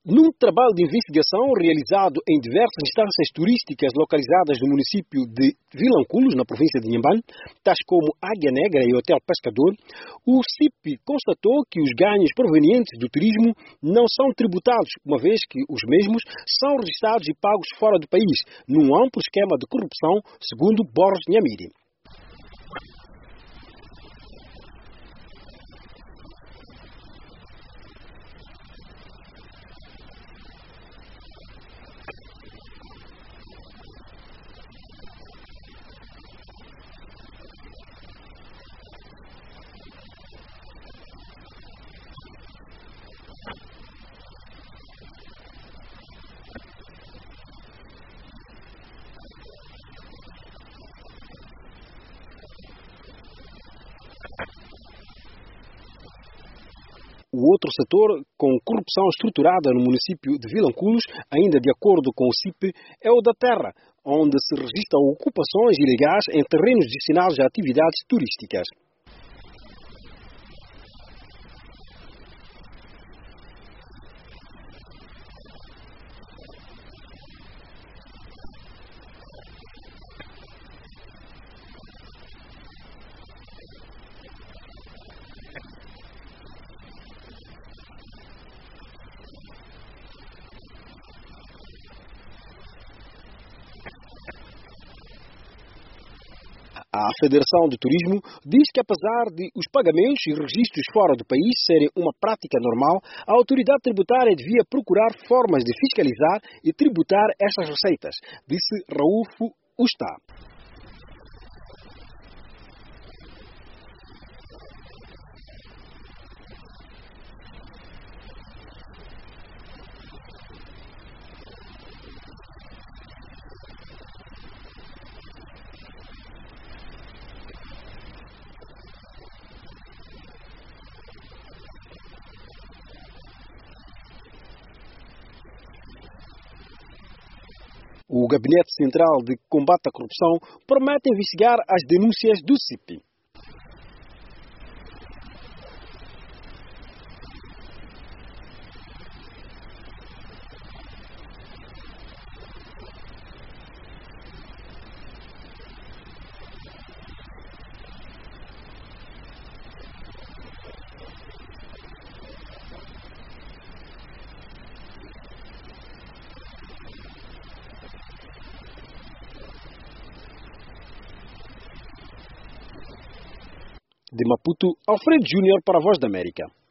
Num trabalho de investigação realizado em diversas instâncias turísticas localizadas no município de Vilanculos, na província de Inhambane, tais como Águia Negra e Hotel Pescador, o CIP constatou que os ganhos provenientes do turismo não são tributados, uma vez que os mesmos são registrados e pagos fora do país, num amplo esquema de corrupção, segundo Borges Nyamiri. O outro setor com corrupção estruturada no município de Vilanculos, ainda de acordo com o CIP, é o da terra, onde se registram ocupações ilegais em terrenos destinados a atividades turísticas. A Federação de Turismo diz que, apesar de os pagamentos e registros fora do país serem uma prática normal, a autoridade tributária devia procurar formas de fiscalizar e tributar estas receitas, disse Raúfo Ustah. O Gabinete Central de Combate à Corrupção promete investigar as denúncias do CIP. De Maputo, Alfredo Júnior para a Voz da América.